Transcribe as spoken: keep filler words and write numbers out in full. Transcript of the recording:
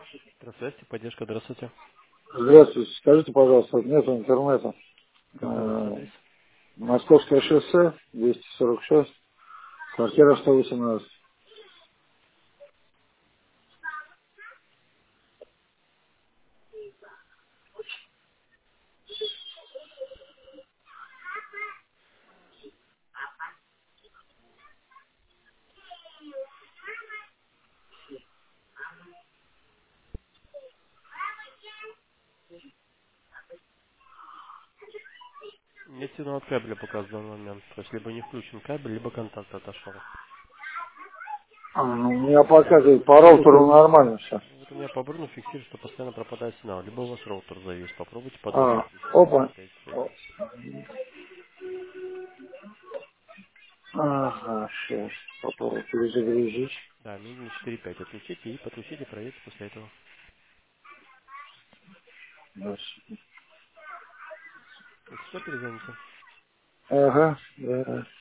Здравствуйте, поддержка, здравствуйте. Здравствуйте. Скажите, пожалуйста, вот нет интернета. Какой у вас Э, адрес? Московское шоссе, двести сорок шесть, квартира сто восемнадцать. Нет сигнала от кабеля пока в данный момент. То есть либо не включен кабель, либо контакт отошел. А, ну, у меня показывает по роутеру нормально все. Вот у меня по бруну фиксирует, что постоянно пропадает сигнал. Либо у вас роутер завис. Попробуйте А, подольше здесь опа. постоять О, сегодня. ага, сейчас попробую перезагрузить. Да, минимум четыре пять отключите и подключите, проверьте после этого. Да. Если что, перезвоните. Ага, да.